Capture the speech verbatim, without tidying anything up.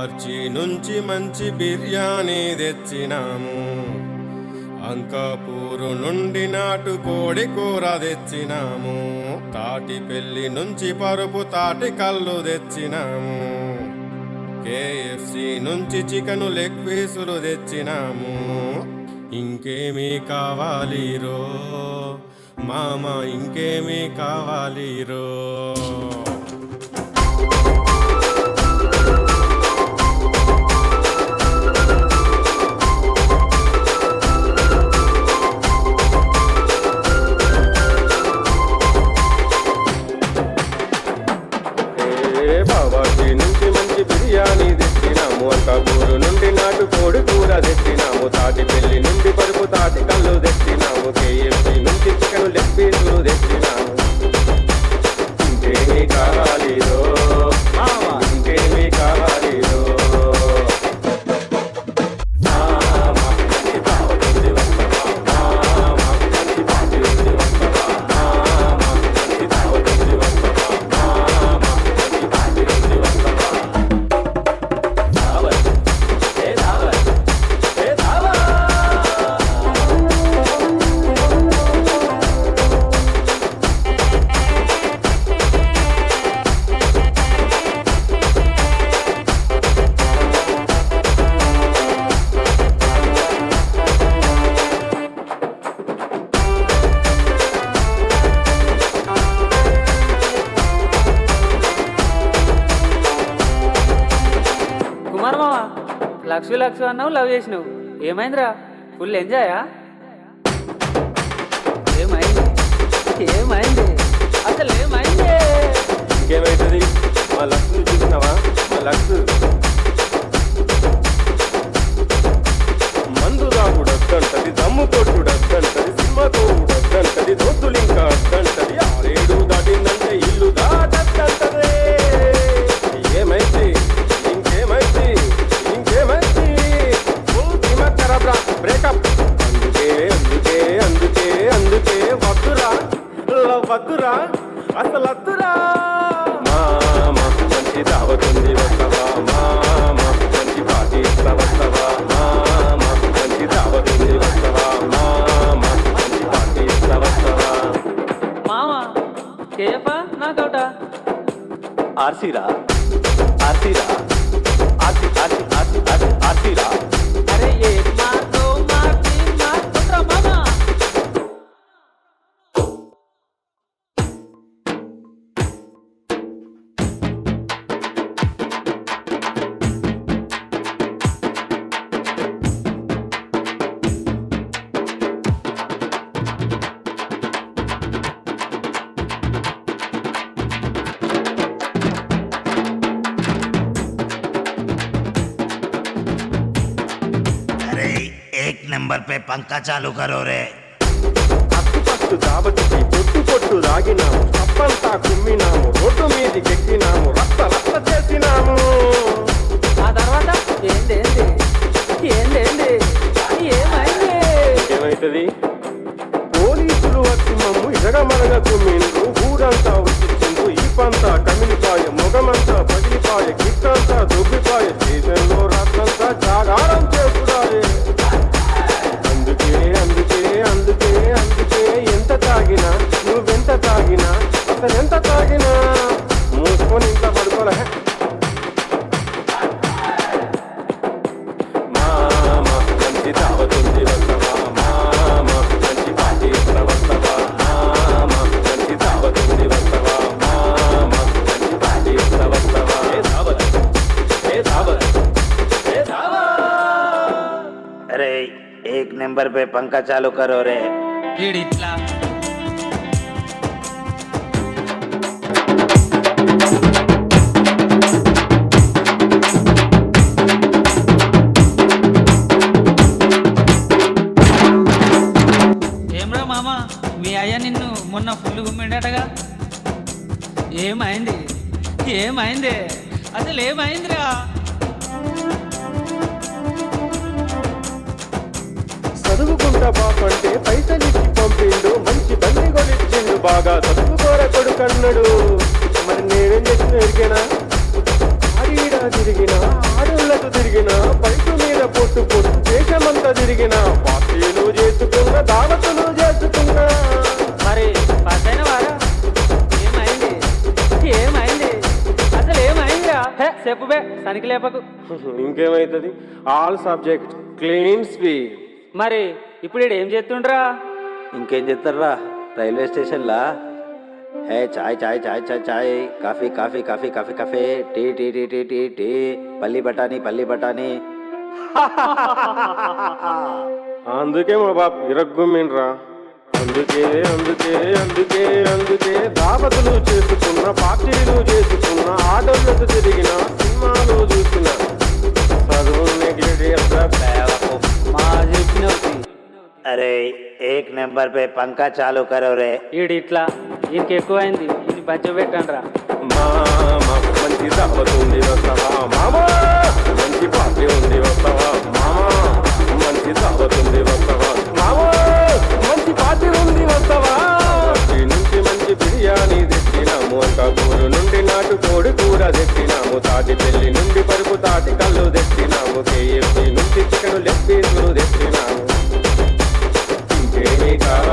బావర్చి నుంచి మంచి బిర్యానీ తెచ్చినాము. అంకాపూరు నుండి నాటుకోడి కూర తెచ్చినాము. తాటి పెళ్లి నుంచి పరుపు తాటి కళ్ళు తెచ్చినాము. కేఎఫ్సి నుంచి చికెను లెగ్ పీసులు తెచ్చినాము. ఇంకేమీ కావాలిరో మామ, ఇంకేమీ కావాలిరో. బావర్చి నుంచి మంచి బిర్యానీ తెచ్చినాము. అంకాపూరు నుండి నాటుకోడి కూర తెచ్చినాము. తాటి పెళ్లి నుండి పరుపు తాటి కళ్ళు తెచ్చినాము. కేఎఫ్సి నుంచి చికెన్ లెగ్ పీసులు తెచ్చినాము. ఇంకేమీ కావాలిరో మామ, ఇంకేమీ కావాలిరో. లక్ష లక్ష అన్నావు, లవ్ చేసినావు. ఏమైందిరా? ఫుల్ ఎంజాయా? ఏమైంది? ఏమైంది అసలు? ఏమైంది? ఇంకేమైతుంది? మా లక్ష్మి చూసినావా? మా లక్ష్మి మందు దాగుడు అద్దంటది, దమ్ము కొట్టుడు అద్దంటది, సినిమాతో అద్దంటది, దోస్తులు ఇంకా అద్దంటది. ఆరేడు దాటిందంటే ఇల్లు దాటద్దంటది. ఏమైంది? ఇంకేమైంది? ఇంకేమైంది? బ్రేకప్. అందుకే అందుకే అందుకే అందుకే వద్దురా, వద్దురా, అసలు వద్దురా. మామ మంచి దావతుంది వస్తవా, మామ మంచి పార్టీ ఇస్తా వస్తవా, మామ మంచి దావతుంది వస్తవా, మామ మంచి పార్టీ ఇస్తా వస్తవా. మామ కేయప్పా నాకౌట ఆర్సీరా ఆర్సీరా ఆర్సీ ఆర్సీ ఆర్సీ ఆర్సీ ఆర్సీరా. అరే ఏ మాతో మార్చి మార్చుకుంటా మామ. एक नंबर पे पंखा चालू करो रे. అప్పు పట్టు దాబతికి పొట్టు పొట్టు రాగినాము. తప్పంతా కుమ్మినాము, రోడ్డు మీదికి ఎక్కినాము, రక్త రక్త చేసినాము. ఆ తర్వాత ఏంది ఏంది ఏంది ఏంది ఏమైంది? ఏమైతుంది? పోలీసులు వచ్చి మమ్ము ఇరగమరగ కుమ్మిండ్రు. ఊరంతా వచ్చిండ్రు. ఈ పంత కమిలిపాయ, మొగమంతా పగిలిపాయ, గిట్టంతా దొబ్బిపాయ, స్టేషన్లో రాత్రంతా జాగారం చేసుడాయే. అందుకే అందుకే అందుకే అందుకే ఎంత తాగినా, నువ్వెంత తాగినా, అసలు ఎంత తాగినా మూసుకొని ఇంత పడుకోలే. మామ మంచి దావతుంది వస్తవా, మామ మంచి పార్టీ ఇస్తా వస్తవా, మామ మంచి దావతుంది వస్తవా, మామ మంచి పార్టీ ఇస్తా వస్తవా. ఏ దావత్, ఏ దావత్, ఏ దావత్. अरे एक नंबर पे पंखा चालू करो रे. ఇట్లా ఏమ్రా మామ, మీ అయ్య నిన్ను మొన్న ఫుల్ గుమ్మిండటగా. ఏమైంది? ఏమైంది అసలు? ఏమైందిరా? చదువుకుంటా బాపంటే పైసలిచ్చి పంపిండు. మంచి బండి కొనిచ్చిండు. బాగా చదువుకోర కొడుకన్నాడు. మరి నేనేం చేసిన ఎరికేనా? ఆడిడా తిరిగినా, ఆడు చెప్పు బే సనికి లేపకు. ఇంకేమైతుంది ఆల్ సబ్జెక్ట్ క్లీన్ స్వీప్. మరి ఇప్పుడు ఈడు ఏం చేస్తుండ్రా? ఇంకేం చేస్తారా రైల్వే స్టేషన్లా హే చాయ్ చాయ్ చాయ్ చాయ్ చాయ్ coffee coffee coffee coffee coffee tea tea tea tea tea tea పల్లి బఠానీ పల్లి బఠానీ. అందుకే మా బాప్ ఇరగ్గుమ్మిన్రా. అందుకే అందుకే అందుకే అందుకే దావతులు చేసుకున్న పార్టీలు చేసుకున్న ఆటోలకు తిరిగిన సినిమాలు చూసిన చదువు నెగ్లెక్ట్ చేస్తా. మా చెప్పినవి అరే ఏక్ నెంబర్ పే పంకా చాలు కరో రే. ఈడు ఇట్లా ఈయనకి ఎక్కువైంది, ఈయన బంచ పెట్టండ్రా. మామ మంచి దావత్ ఉంది వస్తావా మామా, మంచి పార్టీ ఉంది వస్తావా మామా, మంచి దావత్ ఉంది వస్తావా మామా, మంచి పార్టీ ఉంది వస్తావా. పార్టీ నుంచి మంచి బిర్యానీ తెచ్చినాము, అంకాపూరు నుండి నాటు కోడి కూర తెచ్చినాము, తాటి పెళ్లి నుండి పరుపు తాటి కళ్ళు తెచ్చినాము, కేఎఫ్సి నుంచి చికెన్ లెగ్ పీసులు తెచ్చినాము. ఇంకేమీ కావాలి